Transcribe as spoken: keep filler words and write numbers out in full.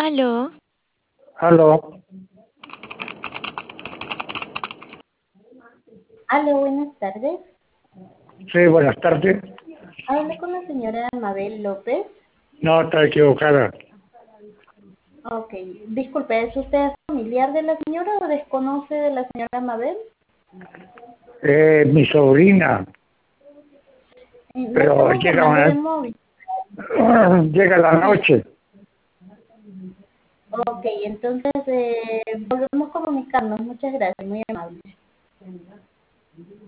Aló, Aló, Aló, buenas tardes. sí, buenas tardes. Hablo con la señora Mabel López. No, está equivocada. Ok, disculpe, ¿es usted familiar de la señora o desconoce de la señora Mabel? Eh, mi sobrina, Eh, Le pero estamos llamando de llega, móvil. llega la Sí, noche. ok, entonces eh, volvemos a comunicarnos. Muchas gracias, muy amable.